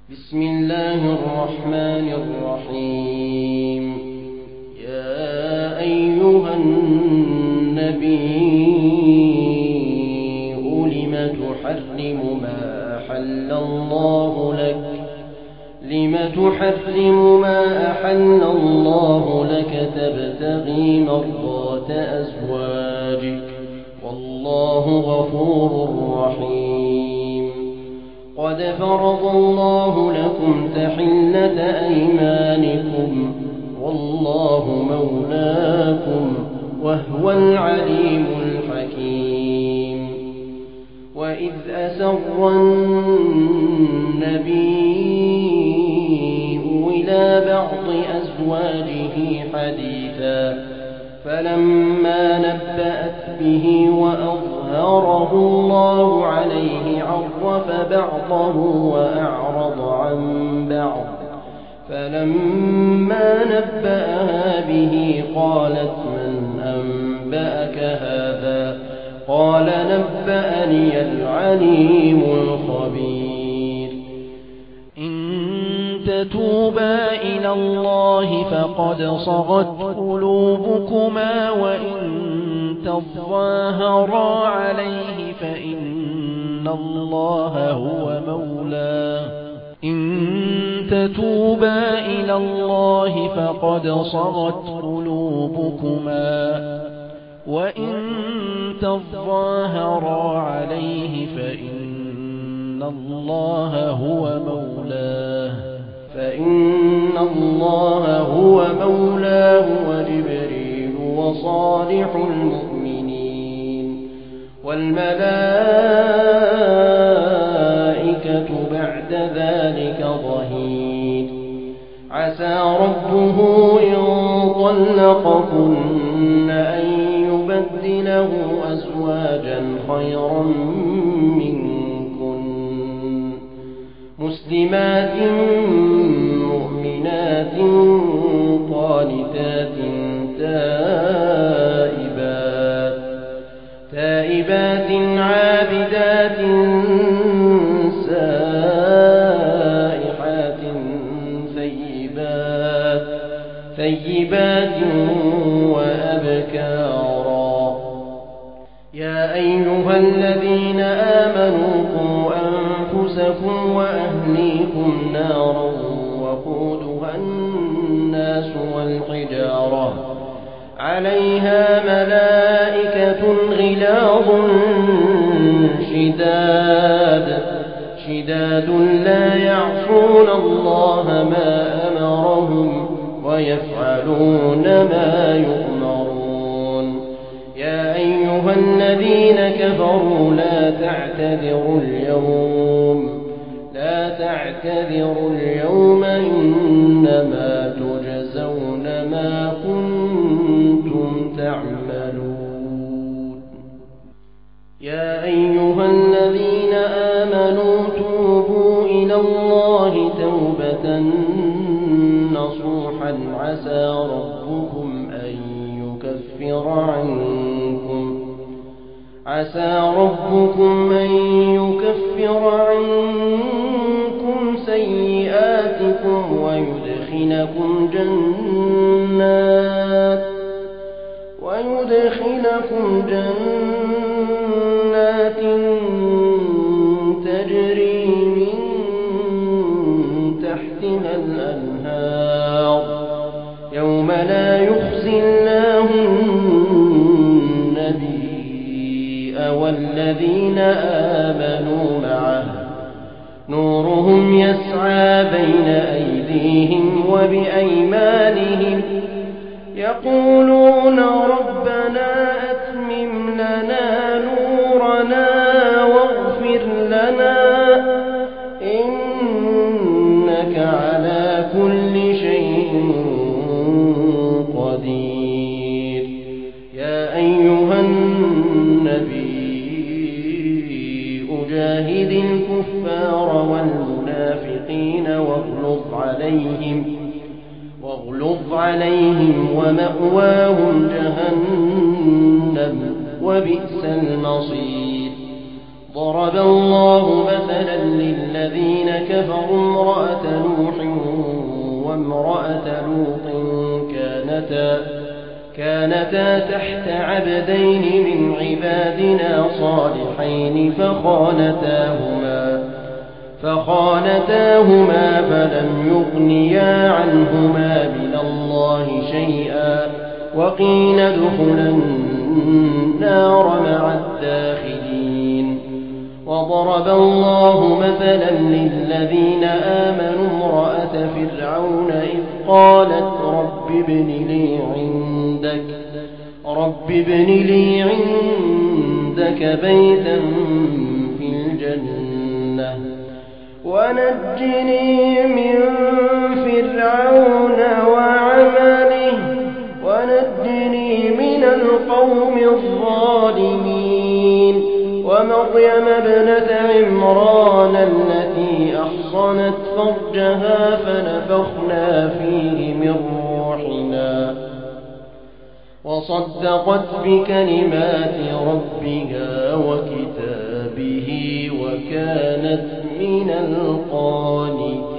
بسم الله الرحمن الرحيم. يا أيها النبي لم تحرم ما أحل الله لك تبتغي مرضات أزواجك والله غفور رحيم. قد فرض الله لكم تحلة أيمانكم والله مولاكم وهو العليم الحكيم. وإذ أسر النبي إلى بعض أزواجه حديثا فلما نبأت به وأظهره الله عليه عرف بعضه وأعرض عن بعض. فلما نبأها به قالت من أنبأك هذا؟ قال نبأني العليم الخبير. إن تتوبا إلى الله فقد صغت قلوبكما وإن تظاهرا عليه فإن الله هو مولاه. وإن تظاهرا عليه فإن الله هو مولاه وجبريل وصالح المؤمنين والملائكة بعد ذلك ظهير. عسى ربه إن طلقكن أن يبدله أزواجا خيرا منكن مسلمات مؤمنات قانتات تائبات عابدات سائحات ثيبات وأبكارا. يا أيها الذين آمنوا قوا أنفسكم وأهليكم نارا وقودها الناس والحجارة عليها ملائكة غلاظ شداد لا يعصون الله ما أمرهم ويفعلون ما يؤمرون. يا أيها الذين كفروا لا تعتذروا اليوم إنما تجزون ما كنتم تعملون. يا أيها الذين آمنوا توبوا إلى الله توبة نصوحا عسى ربكم أن يكفر عنكم سيئاتكم ويدخلكم جنات تجري من تحتها الأنهار يوم لا يخزي الله النبي والذين آمنوا معه نورهم يسعى بين أيديهم وبأيمانهم يقولون ربنا أتمم لنا نورنا واغفر لنا إنك على كل شيء قدير. يا أيها النبي جاهد الكفار والمنافقين واغلظ عليهم ومأواهم جهنم وبئس المصير. ضرب الله مثلا للذين كفروا امرأة نوح وامرأة لوط كانتا تحت عبدين من عبادنا صالحين فخانتاهما فلم يغنيا عنهما من الله شيئا وقيل ادخلا النار مع الداخلين. وضرب الله مثلا للذين آمنوا امرأة فرعون إذ قالت رب ابن لي عندك بيتا في الجنة ونجني من فرعون وعمله ونجني من القوم الظالمين. ومريم ابنة عمران التي أحصنت فرجها فنفخنا فيه من روحنا وصدقت بكلمات ربها وكتابه وكانت من القانتين.